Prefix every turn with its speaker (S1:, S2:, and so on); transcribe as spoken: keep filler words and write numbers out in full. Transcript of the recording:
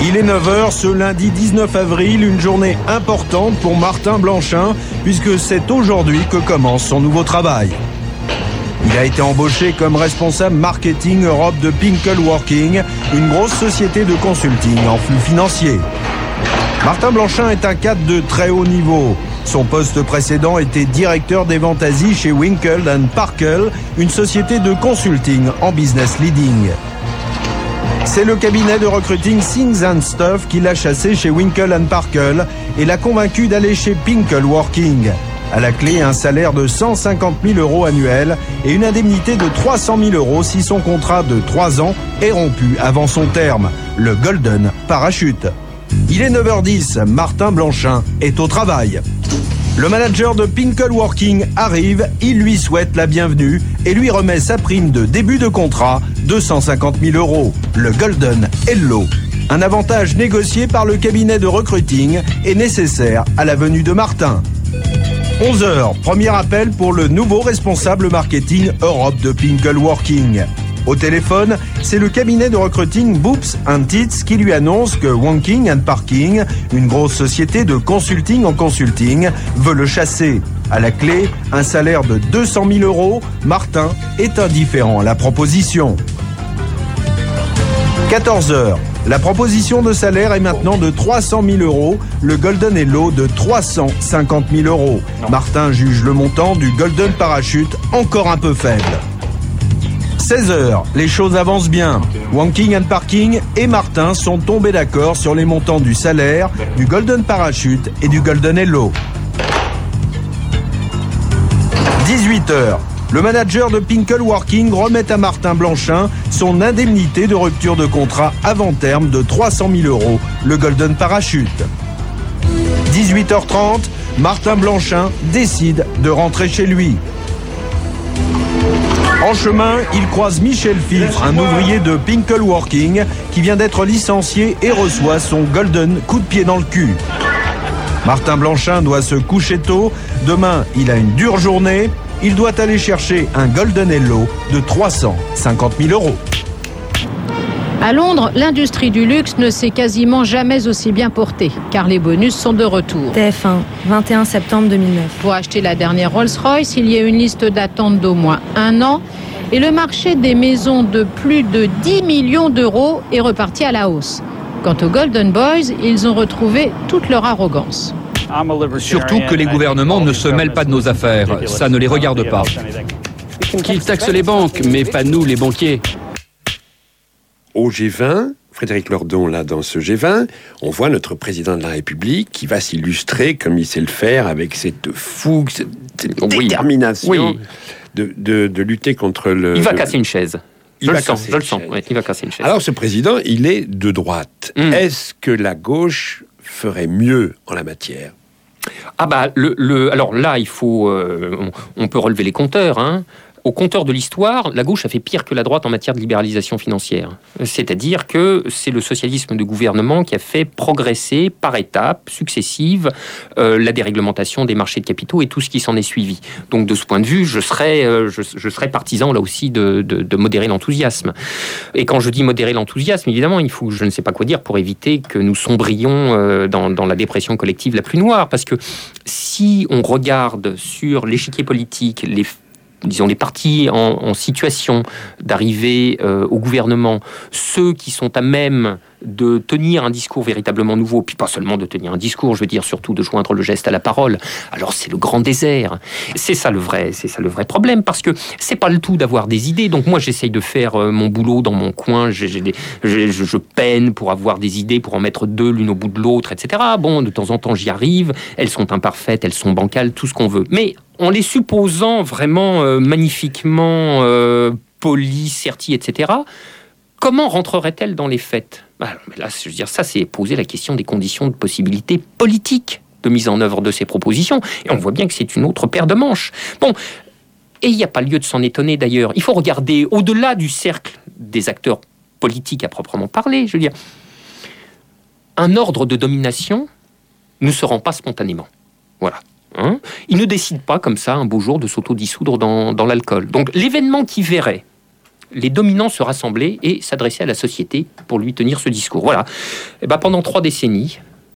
S1: Il est neuf heures ce lundi dix-neuf avril, une journée importante pour Martin Blanchin, puisque c'est aujourd'hui que commence son nouveau travail. Il a été embauché comme responsable marketing Europe de Pinnacle Working, une grosse société de consulting en flux financier. Martin Blanchin est un cadre de très haut niveau. Son poste précédent était directeur des ventes Asie chez Winkle and Parkle, une société de consulting en business leading. C'est le cabinet de recruiting Things and Stuff qui l'a chassé chez Winkle and Parkle et l'a convaincu d'aller chez Pinnacle Working. À la clé, un salaire de cent cinquante mille euros annuels et une indemnité de trois cent mille euros si son contrat de trois ans est rompu avant son terme, le Golden Parachute. Il est neuf heures dix, Martin Blanchin est au travail. Le manager de Pinnacle Working arrive, il lui souhaite la bienvenue et lui remet sa prime de début de contrat, deux cent cinquante mille euros, le Golden Hello. Un avantage négocié par le cabinet de recruiting est nécessaire à la venue de Martin. onze heures, premier appel pour le nouveau responsable marketing Europe de Pinnacle Working. Au téléphone, c'est le cabinet de recruiting Boops and Tits qui lui annonce que Wanking and Parking, une grosse société de consulting en consulting, veut le chasser. À la clé, un salaire de deux cent mille euros, Martin est indifférent à la proposition. quatorze heures. La proposition de salaire est maintenant de trois cent mille euros, le Golden Hello de trois cent cinquante mille euros. Martin juge le montant du Golden Parachute encore un peu faible. seize heures, les choses avancent bien. Wanking and Parking et Martin sont tombés d'accord sur les montants du salaire, du Golden Parachute et du Golden Hello. dix-huit heures. Le manager de Pinnacle Working remet à Martin Blanchin son indemnité de rupture de contrat avant terme de trois cent mille euros, le Golden Parachute. dix-huit heures trente, Martin Blanchin décide de rentrer chez lui. En chemin, il croise Michel Filtre, un ouvrier de Pinnacle Working qui vient d'être licencié et reçoit son Golden coup de pied dans le cul. Martin Blanchin doit se coucher tôt. Demain, il a une dure journée. Il doit aller chercher un Golden Hello de trois cent cinquante mille euros.
S2: À Londres, l'industrie du luxe ne s'est quasiment jamais aussi bien portée, car les bonus sont de retour.
S3: T F un, vingt et un septembre deux mille neuf.
S2: Pour acheter la dernière Rolls-Royce, il y a une liste d'attente d'au moins un an, et le marché des maisons de plus de dix millions d'euros est reparti à la hausse. Quant aux Golden Boys, ils ont retrouvé toute leur arrogance.
S4: Surtout que les gouvernements ne se mêlent pas de nos affaires, ça ne les regarde pas. Qu'ils taxent les banques, mais pas nous les banquiers.
S5: Au G vingt, Frédéric Lordon, là, dans ce G vingt, on voit notre président de la République qui va s'illustrer, comme il sait le faire, avec cette fougue, cette
S4: oui.
S5: détermination
S4: oui.
S5: De, de, de lutter contre le...
S4: Il va
S5: le...
S4: casser une chaise.
S5: Il
S4: je
S5: va
S4: le sens,
S5: casser
S4: je le
S5: une
S4: sens.
S5: chaise.
S4: Ouais, il va casser une chaise.
S5: Alors, ce président, il est de droite. Mm. Est-ce que la gauche ferait mieux en la matière ?
S4: Ah bah, le, le, alors là, il faut... Euh, on, on peut relever les compteurs, hein. Au compteur de l'histoire, la gauche a fait pire que la droite en matière de libéralisation financière. C'est-à-dire que c'est le socialisme de gouvernement qui a fait progresser par étapes successives euh, la déréglementation des marchés de capitaux et tout ce qui s'en est suivi. Donc de ce point de vue, je serais, euh, je, je serais partisan là aussi de, de, de modérer l'enthousiasme. Et quand je dis modérer l'enthousiasme, évidemment, il faut je ne sais pas quoi dire pour éviter que nous sombrions euh, dans, dans la dépression collective la plus noire. Parce que si on regarde sur l'échiquier politique, les disons les partis en, en situation d'arriver euh, au gouvernement, ceux qui sont à même de tenir un discours véritablement nouveau, puis pas seulement de tenir un discours, je veux dire surtout de joindre le geste à la parole, alors c'est le grand désert. C'est ça le vrai, c'est ça le vrai problème, parce que c'est pas le tout d'avoir des idées. Donc moi j'essaye de faire euh, mon boulot dans mon coin, j'ai, j'ai des, j'ai, je, je peine pour avoir des idées, pour en mettre deux l'une au bout de l'autre, et cetera. Bon, de temps en temps j'y arrive, elles sont imparfaites, elles sont bancales, tout ce qu'on veut. Mais en les supposant vraiment euh, magnifiquement euh, polies, serties, et cetera, comment rentrerait-elle dans les faits ? Alors, mais là, je veux dire, ça, c'est poser la question des conditions de possibilité politique de mise en œuvre de ces propositions. Et on voit bien que c'est une autre paire de manches. Bon, et il n'y a pas lieu de s'en étonner d'ailleurs. Il faut regarder au-delà du cercle des acteurs politiques à proprement parler. Je veux dire, un ordre de domination ne se rend pas spontanément. Voilà. Hein ? Il ne décide pas comme ça un beau jour de s'autodissoudre dans, dans l'alcool. Donc l'événement qui verrait les dominants se rassemblaient et s'adressaient à la société pour lui tenir ce discours. Voilà. Et ben, pendant trois décennies,